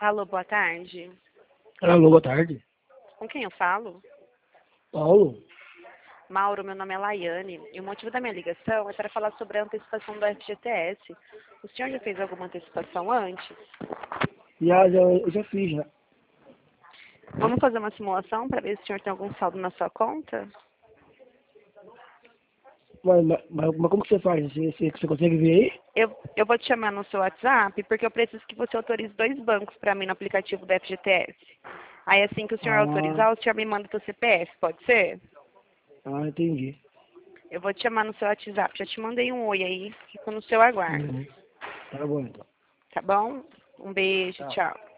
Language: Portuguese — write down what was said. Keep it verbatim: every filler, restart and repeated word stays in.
Alô, boa tarde. Alô, boa tarde. Com quem eu falo? Paulo? Mauro, meu nome é Laiane e o motivo da minha ligação é para falar sobre a antecipação do F G T S. O senhor já fez alguma antecipação antes? Já, já, eu já fiz, já. Vamos fazer uma simulação para ver se o senhor tem algum saldo na sua conta? Mas, mas, mas mas como que você faz? Você, você, você consegue ver aí? Eu, eu vou te chamar no seu WhatsApp porque eu preciso que você autorize dois bancos para mim no aplicativo do F G T S. Aí assim que o senhor Ah, autorizar, o senhor me manda o seu C P F, pode ser? ah, entendi. Eu vou te chamar no seu WhatsApp. Já te mandei um oi aí, fico no seu aguardo. Uhum. Tá bom, então. Tá bom? Um beijo, Tchau. tchau.